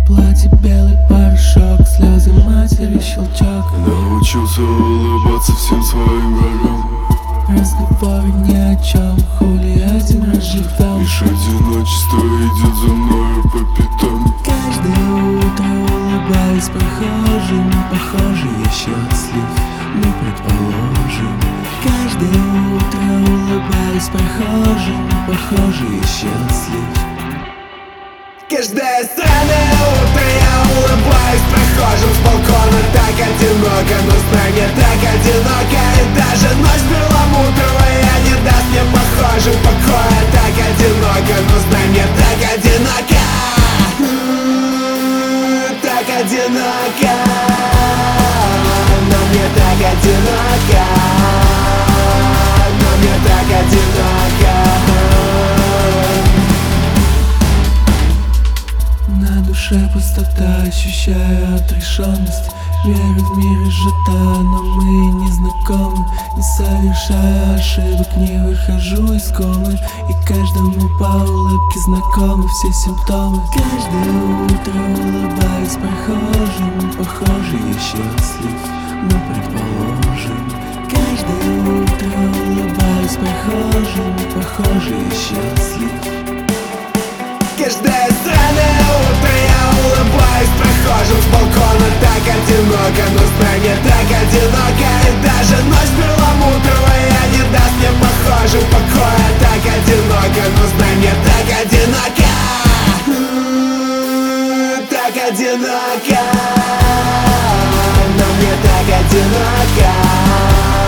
платье белый порошок, слезы матери щелчок. Научился улыбаться всем своим врагам. Разговоры ни о чем, хули один раз живем. Лишь одиночество идет за мною по пятам. Каждое утро улыбаюсь прохожим, похоже, я счастлив, ну предположим. Каждое утро улыбаюсь прохожим, похоже, я счастлив. Каждое странное утро я улыбаюсь прохожим с балкона. Так одиноко, но знай, мне так одиноко. И даже ночь перламутровая не даст мне похожим покоя. Так одиноко, но знай, мне так одиноко. Так одиноко, но мне так одиноко. Но мне так одиноко. На душе пустота, ощущаю отрешенность. Верю в мире сжата, но мы не знакомы. Не совершаю ошибок, не выхожу из комы. И каждому по улыбке знакомы все симптомы. Каждое утро улыбаюсь прохожим, похоже, я счастлив, ну предположим. Каждое утро улыбаюсь прохожим, похоже, я счастлив. Каждое странное утро я улыбаюсь прохожим с балкона. Так одиноко, но знай, мне так одиноко. И даже ночь перламутровая не даст мне похожим покоя. Так одиноко, но знай, мне так одиноко. Так одиноко, но мне так одиноко.